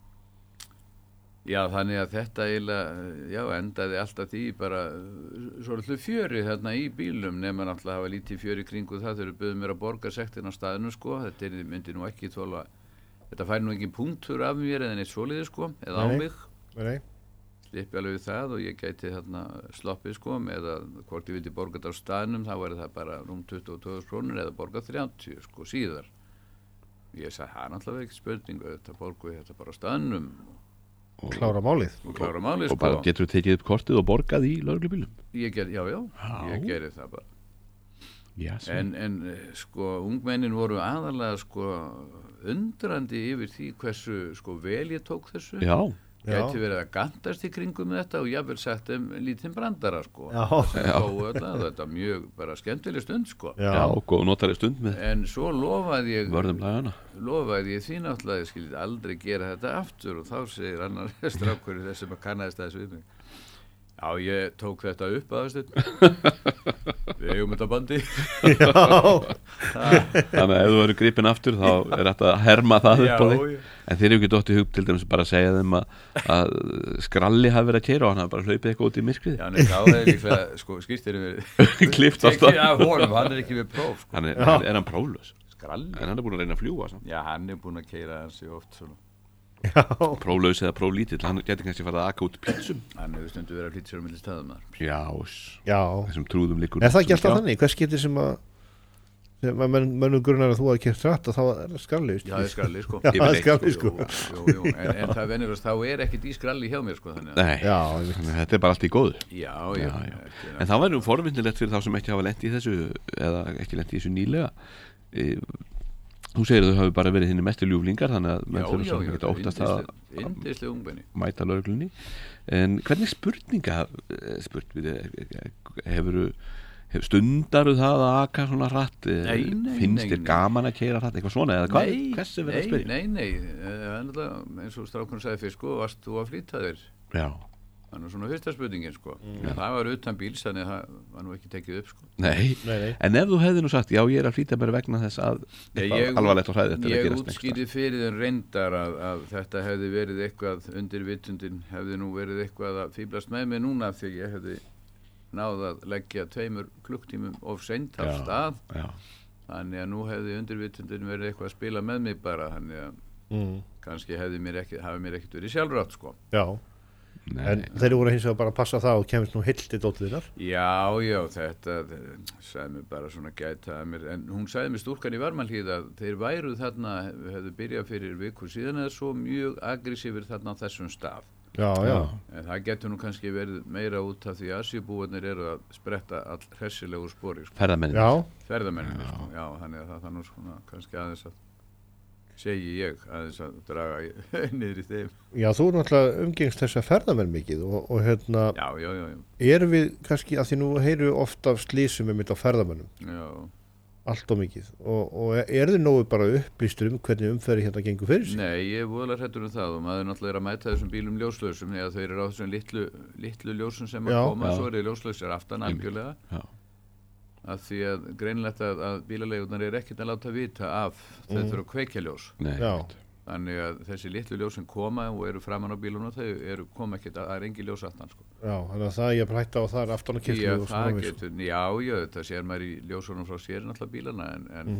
S4: já, þannig að þetta eiginlega, endaði alltaf því bara svolítið fjöri þarna í bílum nema náttúrulega hafa lítið fjöri kringu það þegar buðu mér að borga sektin á staðinu sko, þetta myndi nú ekki þóla, þetta færi nú ekki punktur af mér eða neitt svoleiði sko, eða á mig.
S3: Nei.
S4: Slippi alveg við það og ég gæti þarna sloppið sko með að hvort ég vildi borga þetta á staðnum, þá væri það bara rúm 22 krónur eða borga 30 sko síðar. Ég sagði, það náttúrulega ekki spurningu, þetta borgu ég þetta bara á staðnum.
S3: Og klára málið
S2: og bara getur þú tekið upp kortið og borgað í lögreglubílum?
S4: Ég gerði það bara en sko ungmennin voru aðalega sko undrandi yfir því hversu sko vel ég tók þessu gæti verið að gantast í kringum þetta og jafnvel sagt lítinn brandara sko þetta mjög bara skemmtileg stund sko
S2: og notaleg stund með
S4: en svo lofaði ég því náttúrulega ég skildi aldrei gera þetta aftur og þá segir annar strákur þessum að kannaðist þessu við mig já ég tók þetta upp aðeins við eigum þetta bandi
S2: þannig að ef þú verður gripinn aftur þá er þetta að herma það upp á þig en þeir eru ekki dótt í hug til dæmis bara að segja þeim að skralli hafi verið að keyra og hann hafi bara hlaupið eitthvað út í myrkrið
S4: já, það er líklega, sko, skýrtir
S2: klift á stað
S4: hann er ekki við próf sko.
S2: er hann próflaus?
S4: Skralli?
S2: En hann er búin að reyna að fljúga samt.
S4: Já, hann er búin að keyra hansi oft svona.
S2: Próflaus eða próflítill, hann getur kannski farið að aka út pítsum.
S4: Hann hefur stundu verið að flýta sér á milli staðum
S2: Já, þessum trúðum líkur.
S3: Er það ekki alltaf þannig? Hvers getur sem að mönnum grunnar að þú hafi keyrt hratt og þá er það skralli
S4: Já, það er skralli sko
S3: Já, það er skralli sko
S4: Jú, en það venjulegast, þá er ekkert í skralli hjá mér sko
S2: Nei, þetta er bara allt í góðu
S4: Já.
S2: En það væri forvindilegt fyrir þá sem ekki hafa lent í þessu eða ekki lent í þessu nýlega Þú segir að þau hafi bara verið hinni mestu ljúflingar þannig að menn þurfa svo ekki að óttast að
S4: yndisleg ungmenni
S2: mæta lögreglunni En hvernig spurninga stundaru það að aka svona hratt? Finnst þér gaman að keyra hratt eitthvað svona eða hvað? Hversu verður að spyrja?
S4: Nei, eins og strákurinn sagði fyrst sko, varst þú að flýta þér?
S2: Já.
S4: Þannig svona fyrsta spurningin sko. Það var utan bíls, þannig að það var nú ekki tekið upp sko.
S2: Nei. En ef þú hefði nú sagt, já ég er að flýta bara vegna þess að alvarlegt og hræðilegt
S4: ég útskýrði fyrir þeim reyndar að þetta hefði verið eitthvað undir vitundin, hefði nú verið eitthvað að fíblast með mig núna því ég hefði náð að leggja 2 klukktímum of seint af stað. Þannig að nú hefði undir vitundin verið eitthvað að spila með mig bara, þannig að kannski hafi mér ekkert verið sjálfrátt sko.
S3: Já. Nei. En þeir voru hins vegar bara að passa það og kemist nú heilt í dótliðinar.
S4: Já, þetta sagði mér bara svona gæta mér, en hún sagði mér stúlkan í Varmahlíð að þeir væru þarna, hefðu byrjað fyrir viku síðan eða svo mjög aggressífir þarna á þessum stað.
S3: Já.
S4: En það getur nú kannski verið meira út af því að Asíubúarnir eru að spretta all hressilegu spori sko. Ferðamennir sko. Já, þannig að það nú svona kannski aðeins að segi ég aðeins að draga niður í þeim.
S3: Já, þú náttúrulega umgengst þess að ferðamenn mikið og hérna
S4: Já.
S3: Erum við kannski, að því nú heyru ofta af slísum mitt á ferðamennum.
S4: Já.
S3: Allt og mikið og þið nógu bara upplýstur hvernig umferði hérna gengur fyrir sig?
S4: Nei, ég er voðalega hræddur það og maður náttúrulega að mæta þessum bílum ljóslausum eða þeir eru á þessum litlu ljósum sem að koma, svo eru ljóslausir aftan algjörlega. Já. Að því að greinlegt að bílaleigurnar er ekkert að láta vita af þau þurfa að kveikja ljós. Þannig að þessi litlu ljós sem koma og eru framan á bílunum þau koma ekkert að það er engin ljós aftan sko.
S3: Já, þannig að það ég hætta á það er aftan á kirkju.
S4: Já, þetta sér maður í ljósunum frá sér náttúrulega bílana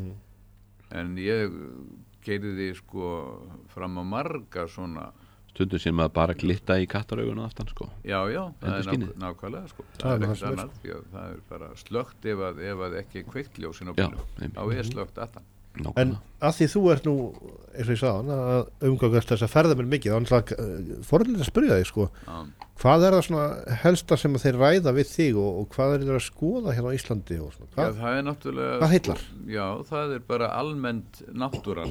S4: en ég keyrði sko fram á marga svona
S2: stundum sem að bara glitta í kattaraugun aftan sko.
S4: Já, það er nákvæmlega sko. Það er ekkert annað því að það er bara slögt ef að ekki kveikt ljósin á bílum. Þá er slögt aftan.
S3: En að því þú ert nú, eins og ég sagði að umgangast þess að ferðamenn mikið, þá er náttúrulega forðilegt að spyrja þig sko. Hvað er það svona helsta sem þeir ræða við þig og hvað er þeir að skoða hérna á Íslandi og svona?
S4: Já, það er náttúrulega
S3: hvað heillar?
S4: Já, það er bara almennt náttúran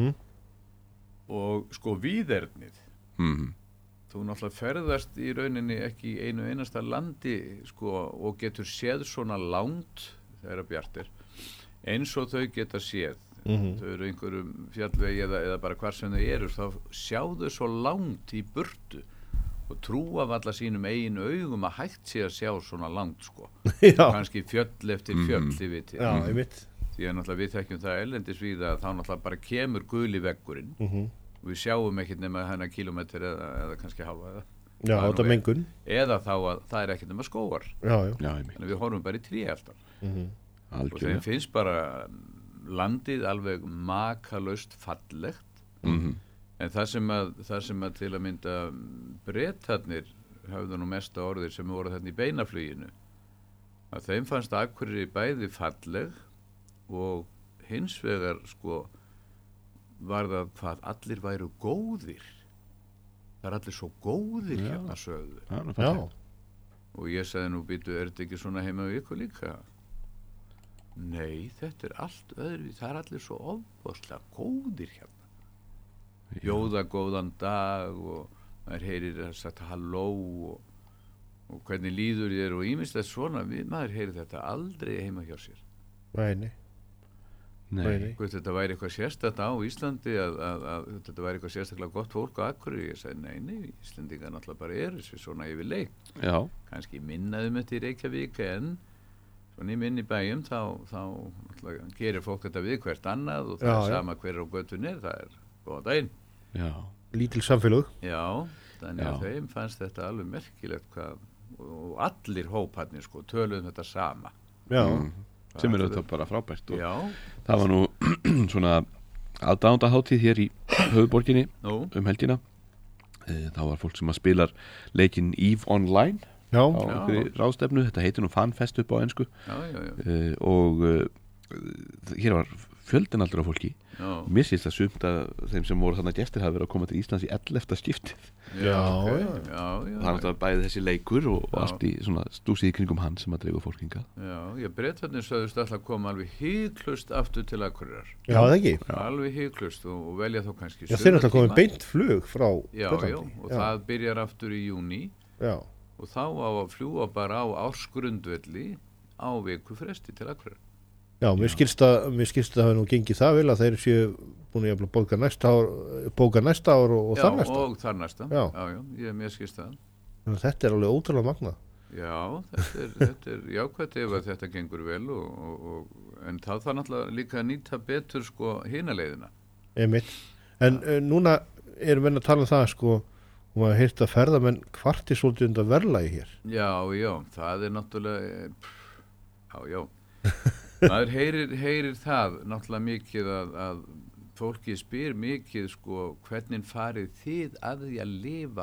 S4: og sko víðernið. Þú náttúrulega ferðast í rauninni ekki í einu einasta landi sko, og getur séð svona langt þegar bjart er eins og þau geta séð þau eru einhverjum fjallvegi eða bara hvar sem þau eru þá sjáðu svo langt í burtu og trúa alla sínum eigin augum að hægt sé að sjá svona langt sko. Kannski fjöll eftir fjöll því að náttúrulega við þekkjum það erlendis við að þá náttúrulega bara kemur guli veggurinn og við sjáum ekkert nema hennar kilometr eða kannski halva
S3: þetta mengun
S4: eða þá að það er ekkert nema skógar þannig að við horfum bara í tré alltaf og þeim finnst bara landið alveg makalaust fallegt en það sem að til að mynda Bretarnir höfðu nú mesta orðir sem voru þarna í beinafluginu að þeim fannst Akureyri bæði falleg og hins vegar sko var það hvað allir væru góðir það er allir svo góðir hérna sögðu og ég sagði nú býtu er þetta ekki svona heima við ykkur líka nei þetta er allt öðru það er allir svo ofboðslega góðir hérna bjóða góðan dag og maður heyrir að sagt halló og hvernig líður þér og ýmislegt svona maður heyrir þetta aldrei heima hjá sér
S2: Nei.
S4: Þetta væri eitthvað sérstakt á Íslandi að þetta væri eitthvað sérstaklega gott fólk á Akureyri ég segi nei, Íslendingar náttúrulega bara eru svona yfirleitt kannski minnaðum þetta í Reykjavík en svona í minni bæjum þá gerir fólk þetta við hvert annað og það er sama hver á götunni það er góða daginn
S3: lítil samfélög
S4: þannig að þeim fannst þetta alveg merkilegt hvað, og allir hóparnir sko töluðum þetta sama
S2: sem eru þetta bara frábært og það var nú svona aðdáendaháttíð hér í höfuðborginni helgina þá var fólk sem að spilar leikinn EVE Online á einhverju ráðstefnu, þetta heitir nú FanFest upp á ensku og hér var fjöldin aldur af fólki. Mér sést að sumt að þeim sem voru þarna gestir hafa verið að koma til Íslands í 11. skiptið.
S4: Já.
S2: Það er bæði þessi leikur og allt í svona stúsið í kringum hann sem að dreifa fólkinga.
S4: Já, Bretarnir sögðust alltaf að koma alveg hiklaust aftur til Akureyrar.
S3: Já, það ekki.
S4: Alveg hiklaust og velja þá kannski
S3: Já, þeir alltaf komið beint flug frá
S4: Bretlandi. Já, og það byrjar aftur í júní. Já. Og þá á að fljúa bara á ársgrundvelli á viku fresti til Akureyrar.
S3: Já, mér skilst að það hefur nú gengið það vel að þeir séu búin að bóka næsta ár og þar næsta.
S4: Já, og þar næsta. Já, mér skilst það.
S3: Þetta er alveg ótrúlega magna.
S4: Já, þetta er jákvæmt ef að þetta gengur vel en það þarf náttúrulega líka að nýta betur sko hina leiðina.
S3: Einmitt. En núna erum við að tala um það sko og maður heirt að ferðamenn kvarti svolítið undan verðlagi hér.
S4: Já, það er náttúrulega já. Maður heyrir það náttúrulega mikið að fólki spyr mikið sko hvernig farið þið að því að lifa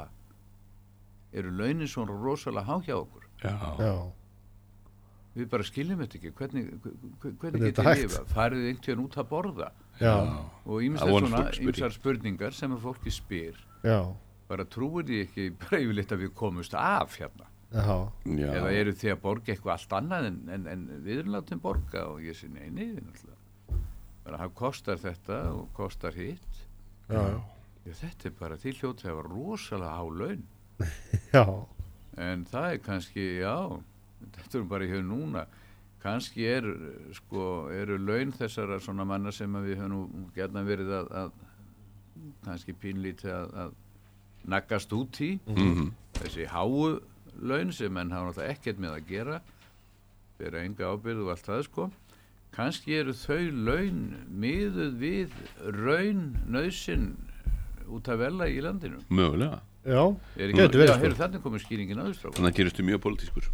S4: eru launin svona rosalega há hjá okkur.
S3: Já.
S4: Við bara skiljum þetta ekki hvernig getið lifa farið einhvern út að borða.
S3: Já.
S4: Og ýmsar spurningar sem að fólki spyr.
S3: Já.
S4: Bara trúir því ekki bara yfirleitt að við komumst af hérna.
S3: Já.
S4: Eða eru þið að borga eitthvað allt annað en við erum látum borga og ég sé nei náttúrulega bara það kostar þetta og kostar hitt.
S3: Já.
S4: Þetta er bara til hljótt að hafa rosalega há laun.
S3: Já.
S4: En það er kannski þetta er bara í höfum núna kannski eru laun þessara svona manna sem við höfum nú gjarna verið að kannski pínlítið að naggast út í þessi háu laun sem menn hafa náttúrulega ekkert með að gera bera enga ábyrgð og allt það sko kannski eru þau laun miðuð við raun nauðsyn út af vella í landinu
S2: mögulega
S4: þannig komið skýringin aðeins frá
S2: þannig að geristu mjög pólitískur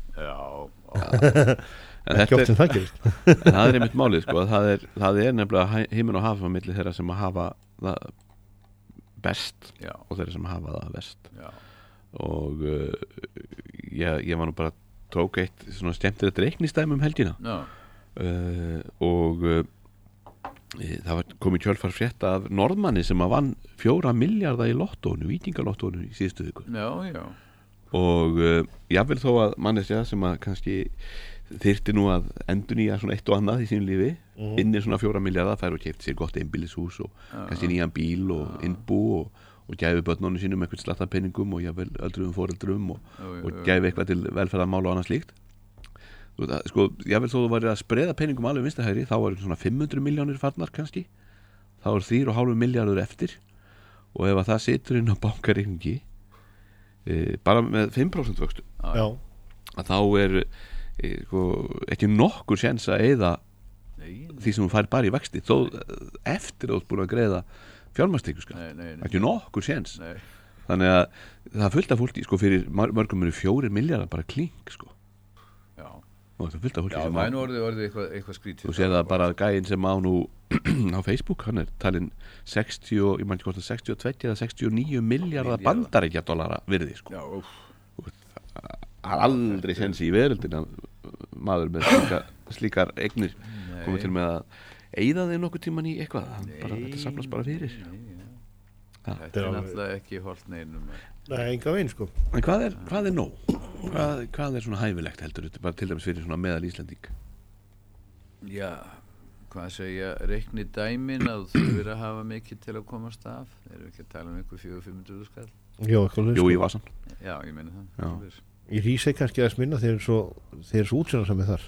S3: en ekki oft sem það gerist
S2: en það er einmitt málið sko það er nefnilega himinn og hafa milli þeirra sem að hafa það best og þeirra sem hafa það vest og ég var nú bara tók eitt svona skemmtilegt reiknistæmi helgina og það var komið kjölfar frétta af Norðmanni sem að vann 4 milljarða í lottónu, víkingalottónu í síðustu viku og jafnvel þó að manneskja sem að kannski þyrfti nú að endurnýja svona eitt og annað í sínu lífi inni svona 4 milljarða fær og keypt sér gott einbýlishús og kannski nýjan bíl og innbú og gæfi börnunum sínum eitthvað slatta penningum og jafnvel öldruðum foreldrum og gæfi eitthvað til velferðarmála og annað slíkt sko, jafnvel þó þú væri að spreða penningum alveg vinstahægri þá var svona 500 milljónir farnar kannski þá er 3,5 milljarður eftir og ef að það situr inn á bankareikningi bara með 5% vöxtu að þá er sko, ekki nokkur séns að eyða því sem þú fær bara í vexti þó eftir að þú ert búin að greiða fjármagnstekjuskatt ekki nokkur séns þannig að það fullt af fólki sko fyrir mörgum eru 4 milljarðar bara klink sko og það fullt af fólki sem
S4: það er orðið eitthvað skrítið
S2: þú séð það bara gæinn sem á nú á Facebook hann er talinn 62 eða 69 milljarðar bandaríkjadollara virði sko aldrei séns í veröldina maður með slíkar eignir komið til með að eyða þeir nokkuð tíman í eitthvað þetta safnast bara fyrir
S4: þetta er náttúrulega ekki holdt neinum
S3: enga veginn sko
S2: en hvað er nóg? Hvað er svona hæfilegt heldur þetta bara til dæmis fyrir svona meðal Íslending
S4: hvað segja reikni dæmin að þú verið að hafa mikið til að komast af erum við ekki að tala um einhver 400-500 skall
S2: Jú, í vasan
S4: ég meina það
S3: í Hrísey kannski að minna þeir eru svo útsjónarsami þar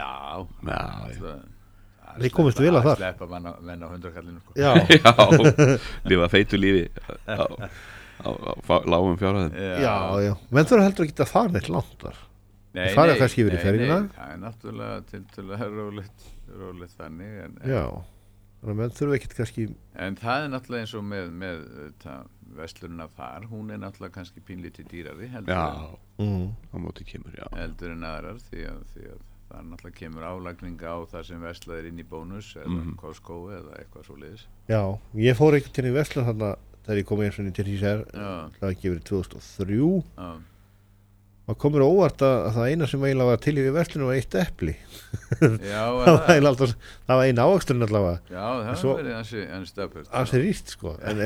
S3: þeir komist vel að þar
S4: sleppa menn á 100 kallinu sko.
S2: lifa feitu lífi á lágum fjárhæðum
S3: já, menn þurfa heldur að geta að fara neitt langt þar það fara kannski yfir í ferðina
S4: það er náttúrulega til að rólegt þannig
S3: þannig að menn þurfa ekkert kannski
S4: en það er náttúrulega eins og með verslunina þar, hún er náttúrulega kannski pínlítið dýrari heldur
S2: á móti kemur
S4: heldur en aðrar því að það náttúrulega kemur álagninga á það sem verslað er inn í bónus eða Costco eða eitthvað svoleiðis
S3: ég fór ekkert til í versla þarna þegar ég kom eins og til Hrísey það ekki verið 2003 maður komur óvart að það eina sem eiginlega var til í verslunum var eitt epli.
S4: Já,
S3: það var eina ávaxturinn allavega.
S4: Já, það var verið ansi stöpurt.
S3: Ansi rýrt sko, en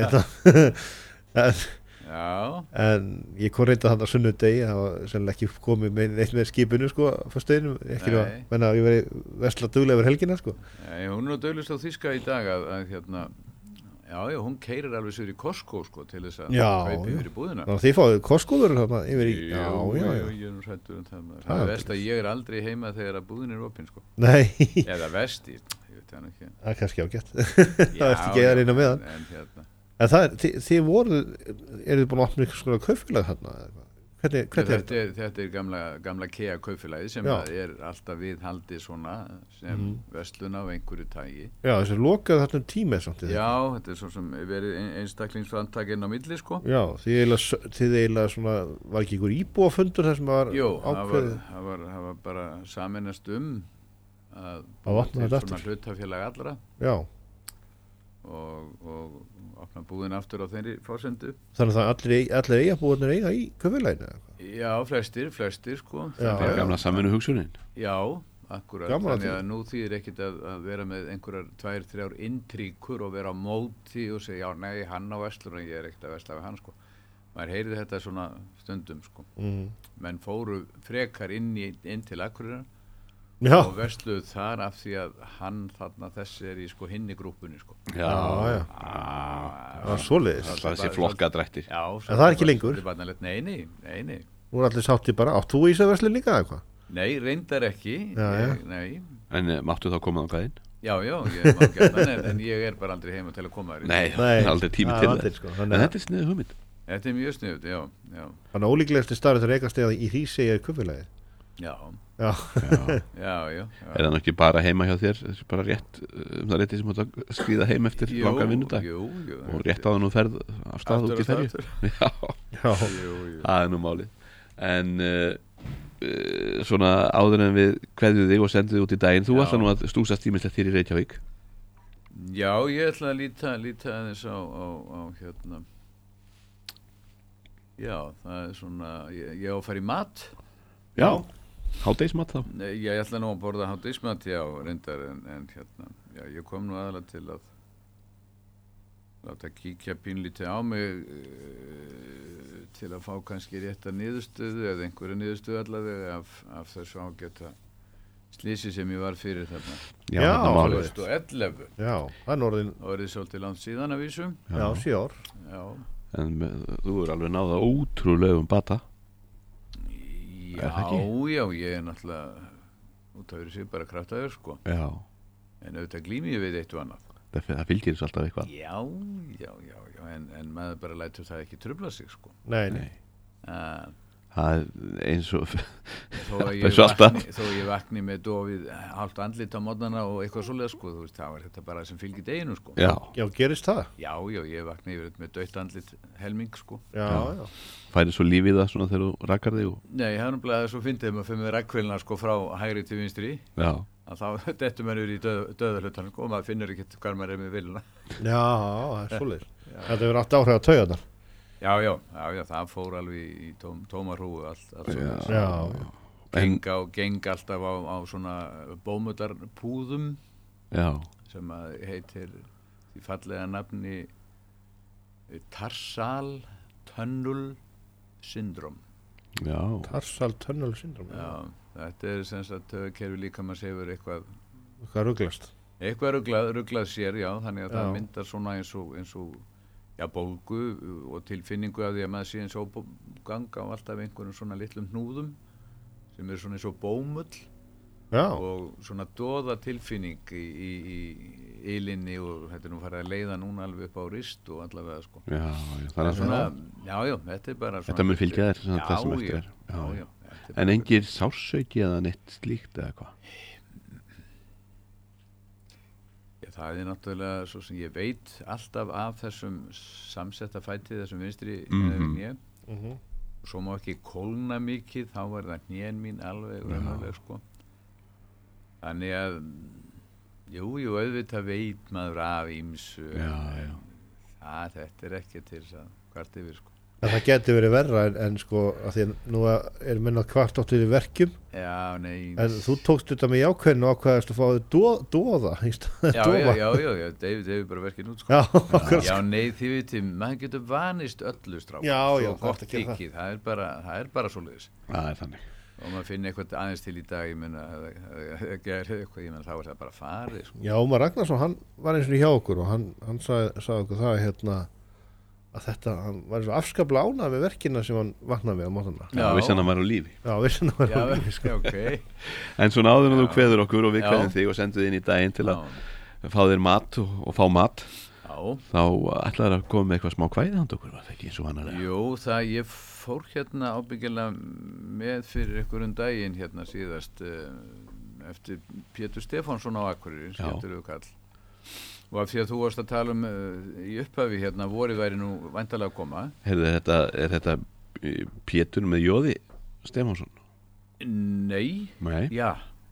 S3: en ég kom reynda þannig að sunnudegi, það var sennilega ekki komið með skipinu sko, fyrstuðinum, ekki menna að ég veri versla duglega yfir helgina sko.
S4: Nei, hún er duglegst á þýska í dag að hérna, já, hún keyrir alveg sér í Costco sko til þess að kaupa yfir í búðina.
S3: Já, þið fáið Costco-vörur þarna yfir í,
S4: já, ég er hræddur það er vest að ég er aldrei heima þegar að búðin er opin sko.
S3: Nei.
S4: Eða vesti, ég veit það ekki.
S3: Það er kannski ágætt. Það er ekki að reyna með hann.
S4: En hérna.
S3: En það þið eru þið búin að opna ykkur svona kaupfélag þarna? Hvernig er þetta?
S4: Þetta er gamla KEA kaupfélagið sem er alltaf viðhaldið svona sem verslun af einhverju tægi.
S3: Já, þessi lokað þarna tíma samt.
S4: Já, þetta er svo sem verið einstaklingsframtakinn á milli sko.
S3: Já, þið eiginlega svona, var ekki ykkur íbúafundur þar sem var ákveðið?
S4: Jú, það var bara sameinast að
S3: svona
S4: hlutafélag allra.
S3: Já.
S4: Og opna búðin aftur á þeirri fórsendu.
S3: Þannig að allir eigabúðarnir eiga í kaupfélaginu?
S4: Já, flestir sko.
S2: Það er gamla samvinnu hugsunin.
S4: Já, akkurat. Þannig að nú þýðir ekkit að vera með einhverjar 2-3 intríkur og vera á móti og segja, já, nei, hann á verslun og ég er ekkit að versla við hann sko. Maður heyrði þetta svona stundum sko. Menn fóru frekar inn til Akureyrar.
S3: Já.
S4: Og versluð þar af því að hann þarna þessi er í sko hinni grúpunni sko.
S3: Já. Það var svoleiðis.
S2: Það sé flokkadrættir.
S4: Já.
S3: En það er ekki lengur?
S4: Nei.
S3: Nú er allir sátti bara, átt þú í þessa verslun líka eitthvað?
S4: Nei, reyndar ekki. Nei.
S2: En máttu þá koma á gæðin?
S4: Já, ég má gæta en ég er bara aldrei heima til að koma þér.
S2: Nei, aldrei tími til það.
S3: Sko.
S2: En þetta er sniðið hugmynd.
S4: Þetta er mjög sniðut, já.
S3: Þannig að ólíklegasti starf þegar eigast eða í því segja kaupfélagið.
S4: Já.
S2: Er það ekki bara heima hjá þér? Það er bara rétt það rétti sem að skriða heim eftir langar vinnudag og rétt á það nú ferð af stað út í ferju. Já, það er nú málið. En svona áður en við kveðjum þig og sendum þig út í daginn, þú ætla nú að stúsast ímislegt þér í Reykjavík.
S4: Já, ég ætla að líta aðeins á hérna. Já, það er svona ég á að fara í mat.
S2: Já. Hádegismat þá?
S4: Nei, ég ætla nú að borða hádegismat, já, reyndar en hérna, já, ég kom nú aðalega til að láta kíkja pínlítið á mig til að fá kannski rétta niðurstöðu eða einhverja niðurstöðu allavega af þessu ágæta slísi sem ég var fyrir þarna.
S3: Já,
S4: 2011.
S3: Já, það er
S4: orðið svolítið langt síðan að vísu.
S3: Já, 7 ár.
S4: Já.
S2: En þú er alveg náða ótrúlegum bata.
S4: Já, ég er náttúrulega út af þessu bara kraftaður sko.
S2: Já.
S4: En auðvitað glími ég við eitt og annað.
S2: Það fylgir þessu alltaf eitthvað.
S4: Já, en maður bara lætur það ekki trufla sig sko.
S3: Nei.
S2: Það er eins og
S4: þó ég vakni með dofið hálft andlit á mótnana og eitthvað svolega sko, þú veist, það var þetta bara sem fylgir deginu sko.
S3: Já, gerist það?
S4: Já, ég vakni yfir með dautt andlit helming sko.
S3: Já.
S2: Færið svo lífið það svona þegar þú rakar þig?
S4: Nei, það er náttúrulega svo fyndið maður fyrir með rakkvélina sko frá hægri til vinstri.
S2: Já.
S4: Að þá dettur maður í döðahlutan sko og maður finnur ekkert hvað maður með viluna.
S3: Já, það er svoleiðis. Þetta hefur átt áhrif á taugarnar.
S4: Já, það fór alveg í tómarhúu allt
S3: Já.
S4: Geng alltaf á svona bómutarpúðum sem að heitir því fallega nafni Tarsal Tunnel Syndrome.
S3: Já. Tarsal Tunnel Syndrome.
S4: Já, þetta er sem sagt kerfi líkamans hefur eitthvað
S3: ruglast.
S4: Eitthvað ruglað sér, já, þannig að það myndar svona eins og já, bólgu og tilfinningu af því að maður sé eins og ganga á alltaf einhverjum svona litlum hnúðum sem er svona eins og bómull.
S3: Já.
S4: Og svona doða tilfinning í ilinni og þetta er nú farið að leiða núna alveg upp á rist og allavega sko.
S2: Já, það er svona
S4: þetta er bara svona
S2: þetta mun fylgja þér svona það sem eftir er. Já. En engir sársauki eða neitt slíkt eða hvað?
S4: Það er náttúrulega svo sem ég veit alltaf af þessum samsetta fæti þessum vinstri og svo má ekki kólna mikið, þá er það hnén mín alveg raunverulega sko. Þannig að jú, auðvitað veit maður af ýmsu.
S2: Já.
S4: Þetta er ekki til þess að hvart yfir sko.
S3: Það geti verið verra en sko að því að nú er menn að kvart áttur í verkjum.
S4: Já, nei.
S3: En þú tókst þetta með jákvæðinu og ákvæðast að fá þau dóða.
S4: Já, David bara verkinn út sko. Já, nei, þið veitum, maður getur vanist öllu strák.
S3: Já,
S4: gott ekki, það er bara svoleiðis.
S2: Það er þannig.
S4: Og maður finnir eitthvað aðeins til í dag, ég meina, þá er það bara farið sko.
S3: Já, Ómar Ragnarsson, hann var eins og hjá okkur og hann sagði okkur það að þetta, hann var svo afskaplega ánægður með verkina sem hann vaknaði með á mótana.
S2: Já, vissi hann að maður á lífi.
S3: Já, vissi hann að maður á lífi, sko.
S4: Okay.
S2: En svona áður en þú kveður okkur og við kveðum þig og sendum þig inn í daginn til að fá þér mat og fá mat.
S4: Já.
S2: Þá ætlaður að koma með eitthvað smá kvæði handa okkur, var það ekki eins og vanalega?
S4: Jú, ég fór hérna ábyggilega með fyrir einhverjum daginn hérna síðast eftir Pétur Stefánsson á Akureyri, skemmtilegu kall. Og af því að þú varst að tala í upphafi hérna, vorið væri nú væntanlega að koma.
S2: Heyrðu, er þetta Pétur með Jóði Stefánsson?
S4: Nei. Já.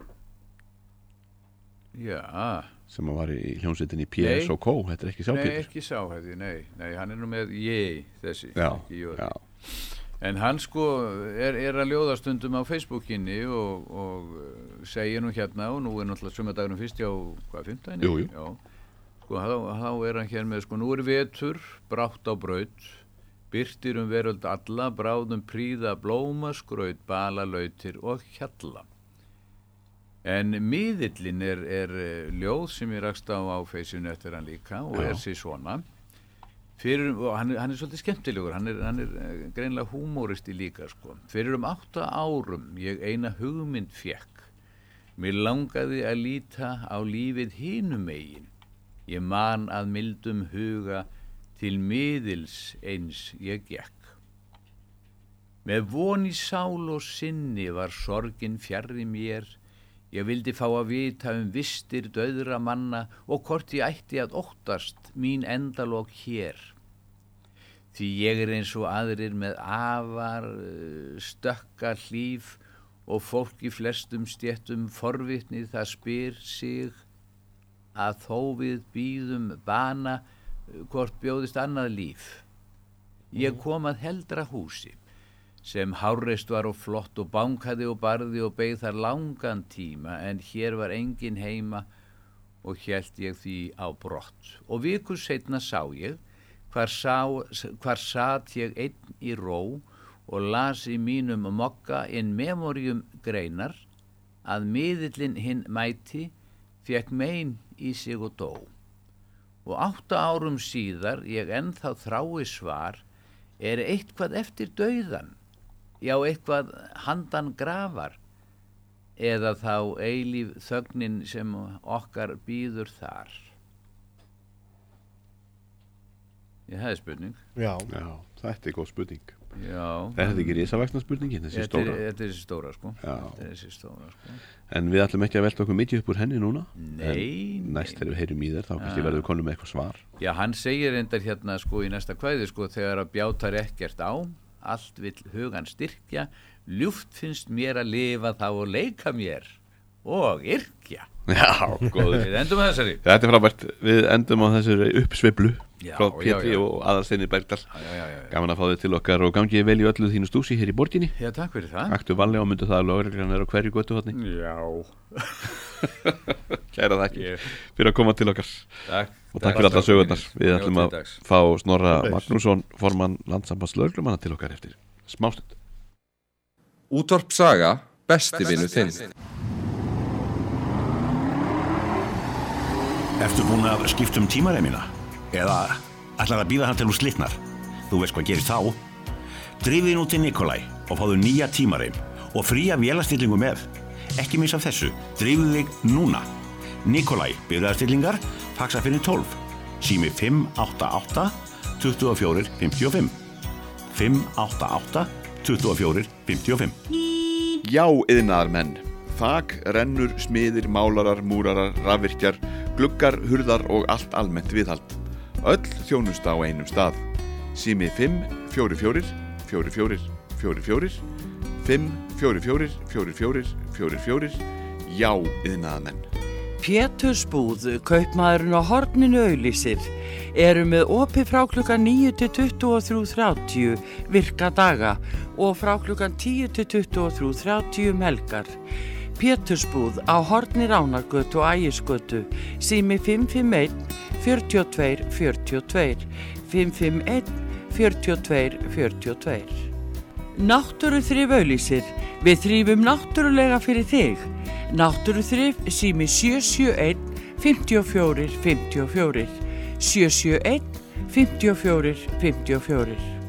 S2: Sem var í hljómsveitinni PS og K, þetta er ekki sá Pétur?
S4: Nei, ekki sá, nei, hann er nú með þessi, ekki Jóði.
S2: Já.
S4: En hann sko er að ljóða stundum á Facebookinni og segir nú hérna, og nú er náttúrulega sumardagurinn fyrst á, hvað, 15?
S2: Jú.
S4: Já. Sko, þá er hann hér með, sko, nú er vetur, brátt á braut, birtir veröld alla, bráðum príða blóma, skraut, bala, lautir og hjalla. En miðillinn er ljóð sem ég rakst á Facebookinu eftir hann líka og er sér svona. Og hann er svolítið skemmtilegur, hann er greinlega húmóristi líka, sko. Fyrir 8 árum ég eina hugmynd fékk. Mér langaði að líta á lífið hinum megin. Ég man að mildum huga til miðils eins ég gekk. Með von í sál og sinni var sorgin fjarri mér. Ég vildi fá að vita vistir dauðra manna og hvort ég ætti að óttast mín endalok hér. Því ég er eins og aðrir með afar stökka hlíf og fólk í flestum stéttum forvitni það spyr sig að þó við bíðum bana hvort bjóðist annað líf. Ég kom að heldra húsi sem hárreist var og flott og bankaði og barði og beið þar langan tíma en hér var engin heima og hélt ég því á brott. Og viku seinna sá ég hvar sat ég einn í ró og las í mínum mokka in memorium greinar að miðillinn hinn mæti fékk mein í sig og dó. Og 8 árum síðar ég ennþá þrái svar eitthvað eftir dauðan, já eitthvað handan grafar eða þá eilíf þögnin sem okkar bíður þar. Það er spurning.
S2: Já, þetta er góð spurning.
S4: Já.
S2: Er þetta ekki risavaxna spurningin, þessi stóra?
S4: Þetta er þessi stóra, sko.
S2: Já.
S4: Þetta er þessi stóra, sko.
S2: En við ætlum ekki að velta okkur mikið upp úr henni núna?
S4: Nei.
S2: Næst þegar við heyrum í þér, þá kannski verður við konum með eitthvað svar.
S4: Já, hann segir endar hérna, sko, í næsta kvæði, sko, þegar að bjátar ekkert á, allt vill hugan styrkja, ljúft finnst mér að lifa þá og leika mér og yrkja.
S2: Já, góður.
S4: Við endum á þessari.
S2: Þetta er frábært. Við endum á þessari uppsveiflu frá Pétri og Aðalsteini Bergdal. Gaman að fá þig til okkar og gangi vel í öllu þínu stúsi hér í borginni.
S4: Já, takk fyrir það.
S2: Aktu vallega og myndu það að lögreglan er á hverju götu þarna.
S4: Já.
S2: Kæra þakki fyrir að koma til okkar.
S4: Takk.
S2: Og takk fyrir allar sögurnar. Við ætlum að fá Snorra Magnússon, formann Landssambands lögreglumanna, til okkar eftir smástund.
S5: Útvarp Saga, besti vinur þinn.
S6: Ertu búin að skipta tímareimina? Eða ætlar að bíða hann til þú slitnar? Þú veist hvað gerist þá? Drífið nú til Nikolai og fáðu nýja tímareim og fría vélastillingu með. Ekki missa af þessu, drífið þig núna. Nikolai, bifreiðastillingar, faxa fyrir 12. Sími 588 24 55. 588 24 55.
S7: Já, iðnaðarmenn. Þak, rennur, smiðir, málarar, múrarar, rafvirkjar, gluggar, hurðar og allt almennt viðhald. Öll þjónusta á einum stað. Sími 544 44 44 544 44 44. Já, iðnaðarmenn.
S8: Pétursbúð, kaupmaðurinn á horninu auglýsir, eru með opið frá klukkan 9 til 23:30 virka daga og frá klukkan 10 til 23:30 helgar. Pétursbúð á horni Ránargötu og Ægisgötu, sími 551 42 42, 551 42 42. Náttúruþrif auglýsir, við þrýfum náttúrulega fyrir þig. Náttúruþrif, sími 771 54 54, 771 54 54.